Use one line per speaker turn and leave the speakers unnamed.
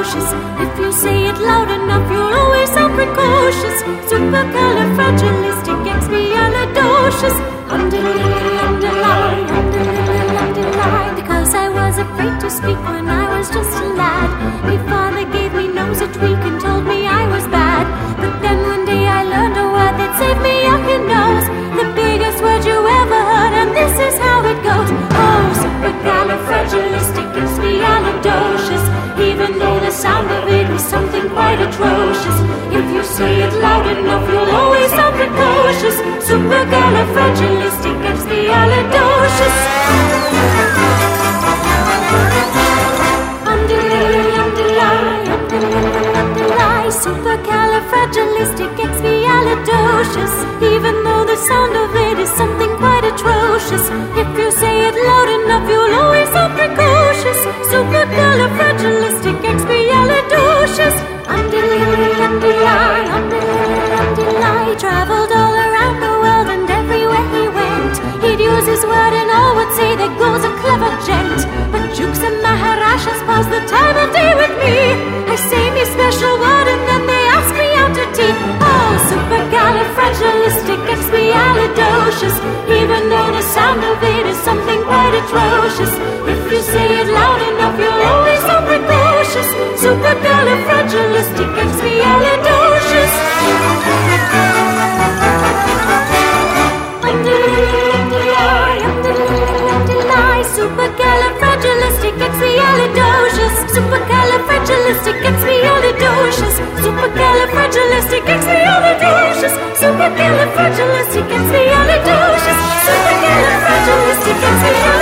atrocious. If you say it loud enough, you'll always sound precocious. Supercalifragilisticexpialidocious. Underline, because I was afraid to speak when I was just a lad. My father gave me nose a tweak and told me I was bad. But then one day I learned a word that saved me up your nose. The biggest word you ever heard, and this is how it goes. Oh, supercalifragilisticexpialidocious. Even though the sound of it is something quite atrocious. If you say it loud enough, you'll always sound precocious. Supercalifragilisticexpialidocious. Underline, supercalifragilisticexpialidocious. Even though the sound of it is something quite atrocious. If you say it loud enough, you'll always sound precocious. Supercalifragilisticexpialidocious. Underline. He traveled all around the world, and everywhere he went, he'd use his word and all would say, there goes a clever gent. But Jukes and Maharajas pass the time of day with me. I say me special word and then they ask me out to tea. Oh, supercalifragilisticexpialidocious. Even though the sound of it is something quite atrocious. If you say it loud enough, you'll always sound precocious. Supercalifragilisticexpialidocious. Underline, supercalifragilisticexpialidocious. Supercalifragilisticexpialidocious. Supercalifragilisticexpialidocious. Supercalifragilisticexpialidocious. Supercalifragilisticexpialidocious.